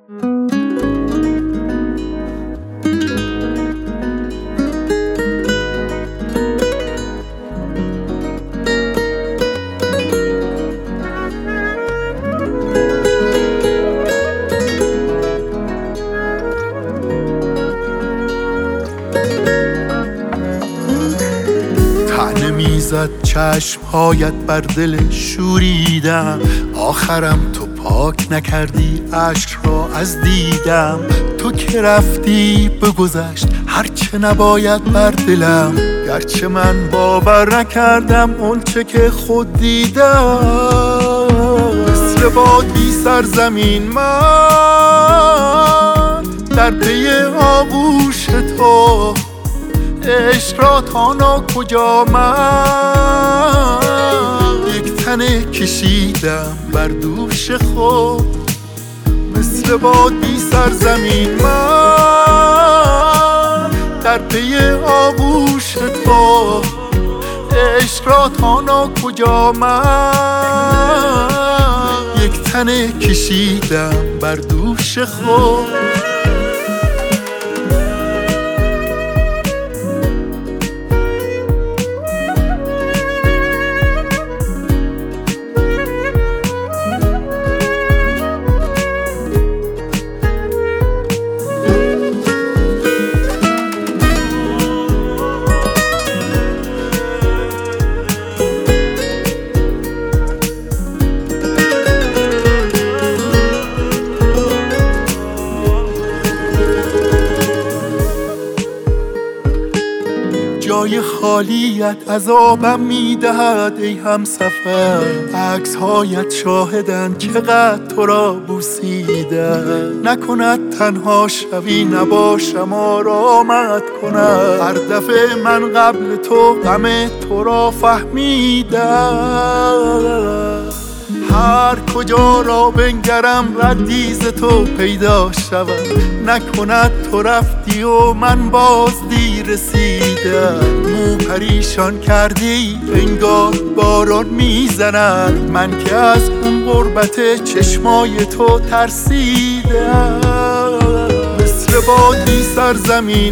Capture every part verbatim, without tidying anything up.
طعنه میزد چشمهایت بر دل شوریدم، آخرم تو پاک نکردی اشک را از دیدم. تو که رفتی بگذشت هرچه نباید بر دلم، گرچه من باور نکردم اون چه که خود دیدم. مثل باد بی سرزمین من در پی آغوش تو، عشق را تا ناکجا من یک تنه کشیدم بر دوش خود. مثل باد بی سرزمین من در پی آغوش تو، عشق را تا ناکجا من یک تنه کشیدم بر دوش خود. جای خالیت عذابم میدهد ای همسفر، عکسهایت شاهدن چقدر تو را بوسیدم. نکند تنها شوی نباشم آرامت کند، هر دفعه من قبل تو غم تو را فهمیدم. هر کجا را بنگرم ردی ز تو پیدا شود، نکند تو رفتی و من باز دیر رسیدم. مو پریشان کردی انگار باران میزند، من که از اون غربت چشمای تو ترسیدم. مثل باد بی سرزمین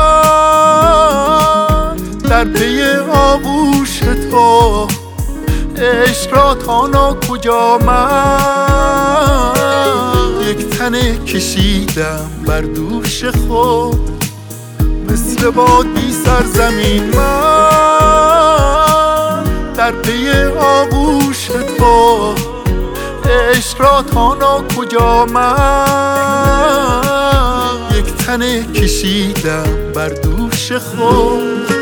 من در پی آغوش تو، عشق را تا ناکجا من یک تنه کشیدم بر دوش خود. مثل باد بی سرزمین من در پی آغوش تو، عشق را تا ناکجا من یک تنه کشیدم بر دوش خود.